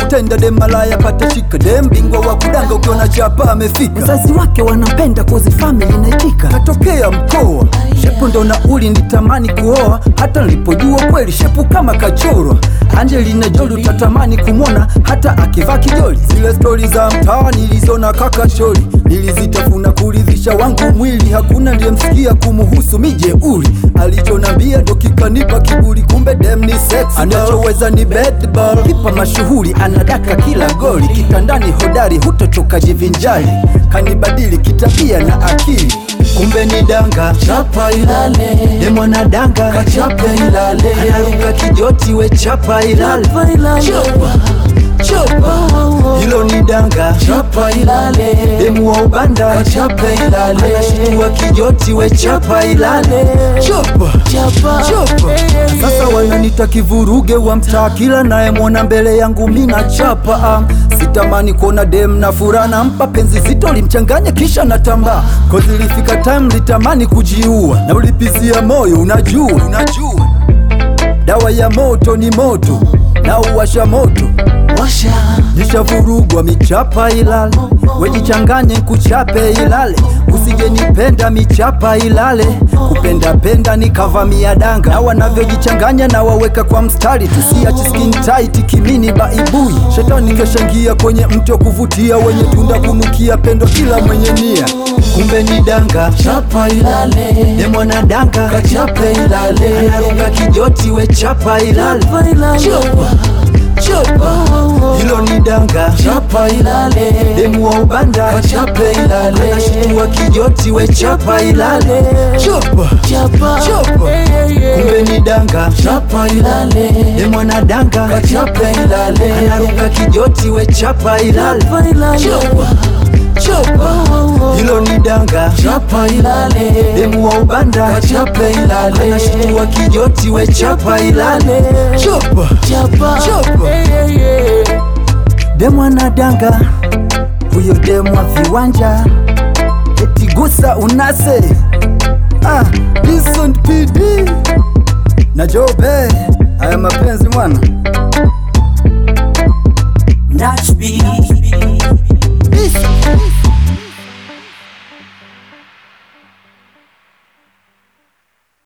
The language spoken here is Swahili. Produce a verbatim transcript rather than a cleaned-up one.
tenda dem malaya pata shika. Dem bingwa wa kudanga ukiona chapa amefika. Wazazi wake wanampenda kozi family inaitika. Katokea mkoa, shepu ndo nauli nitamani kuoa. Hata nilipojua kweli shepu kama kachorwa. Angelina Jolie utatamani kumwona hata akivaa kijoli. Zile stori za mtaa nilizona kaka choli, nilizitafuna kuridhisha wangu mwili. Hakuna niliyemsikia kumuhusu mijeuri, alichonambia ndo kikanipa kiburi. Kumbe dem ni sexy, anachoweza ni bad ball. Kipa mashuhuri anadaka kila goli, kitandani hodari hutochoka jivinjali. Kanibadili kitabia na akili, kumbe ni danga Chapa ilale, demo na danga kachape ilale, anaruka kijoti we chapa ilale. chapa ilale, Chopa, chopa, hilo ni danga chapa ilale, demu wa ubanda kachape ilale, anashitua kijoti we chapa ilale. Chopa, chapa, chopa. Sasa wananita kivuruge wa mtaa, kila naye mwona mbele yangu mina chapa. ah. Sitamani kuona dem na furana mpa penzi zito limchanganya kisha natamba. Kozi ilifika time litamani kujiua, na ulipizia moyo unajua, unajua dawa ya moto ni moto na uwasha moto. washa, Nishavurugwa michapa ilale, wejichanganye nkuchape ilale. Usije nipenda michapa ilale, kupenda penda nikavamia danga. Na wanavyojichanganya na waweka kwa mstari, tusiachi skin tight kimini baibui. Shetani keshangia kwenye mto kuvutia, wenye tunda kunukia pendo kila mwenye nia. Kumbe ni danga chapa ilale, demo na danga kachape ilale, anaruka kijoti we chapa ilale. chapa ilale, Chopa, chopa, hilo ni danga chapa ilale, demu wa ubanda kachape ilale, anashitua kijoti we chapa ilale. Chopa, chapa, chopa, kumbe ni danga chapa ilale, demu na danga kachape ilale, anaruka kijoti we chapa ilale. chapa ilale, Chopa, chopa, hilo ni danga chapa ilale, demu wa ubanda kachape ilale, anashitua kijoti we chapa ilale. Chopa, chapa, chopa, demu anadanga, huyo demu wa viwanja eti gusa unase. Ah, Dison P D na Jobe, haya mapenzi mwana.